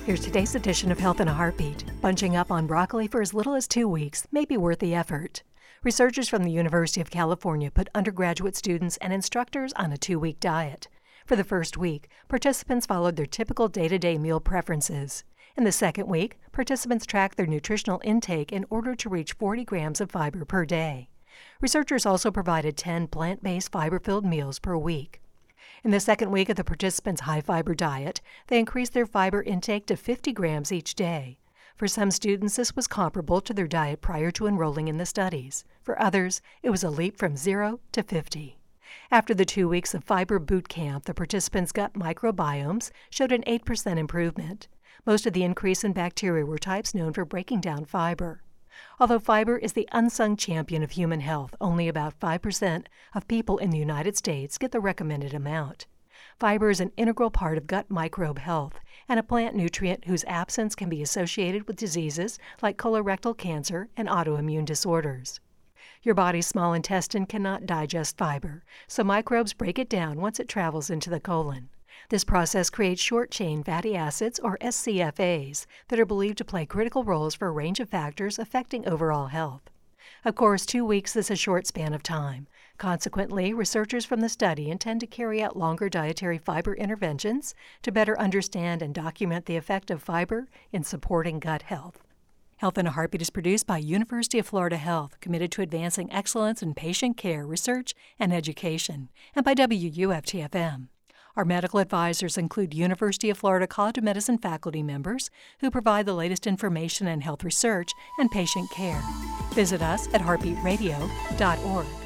Here's today's edition of Health in a Heartbeat. Bunching up on broccoli for as little as 2 weeks may be worth the effort. Researchers from the University of California put undergraduate students and instructors on a 2-week diet. For the first week, participants followed their typical day-to-day meal preferences. In the second week, participants tracked their nutritional intake in order to reach 40 grams of fiber per day. Researchers also provided 10 plant-based fiber-filled meals per week. In the second week of the participants' high-fiber diet, they increased their fiber intake to 50 grams each day. For some students, this was comparable to their diet prior to enrolling in the studies. For others, it was a leap from 0 to 50. After the 2 weeks of fiber boot camp, the participants' gut microbiomes showed an 8% improvement. Most of the increase in bacteria were types known for breaking down fiber. Although fiber is the unsung champion of human health, only about 5% of people in the United States get the recommended amount. Fiber is an integral part of gut microbe health and a plant nutrient whose absence can be associated with diseases like colorectal cancer and autoimmune disorders. Your body's small intestine cannot digest fiber, so microbes break it down once it travels into the colon. This process creates short-chain fatty acids, or SCFAs, that are believed to play critical roles for a range of factors affecting overall health. Of course, 2 weeks is a short span of time. Consequently, researchers from the study intend to carry out longer dietary fiber interventions to better understand and document the effect of fiber in supporting gut health. Health in a Heartbeat is produced by University of Florida Health, committed to advancing excellence in patient care, research, and education, and by WUFT-FM. Our medical advisors include University of Florida College of Medicine faculty members who provide the latest information in health research and patient care. Visit us at heartbeatradio.org.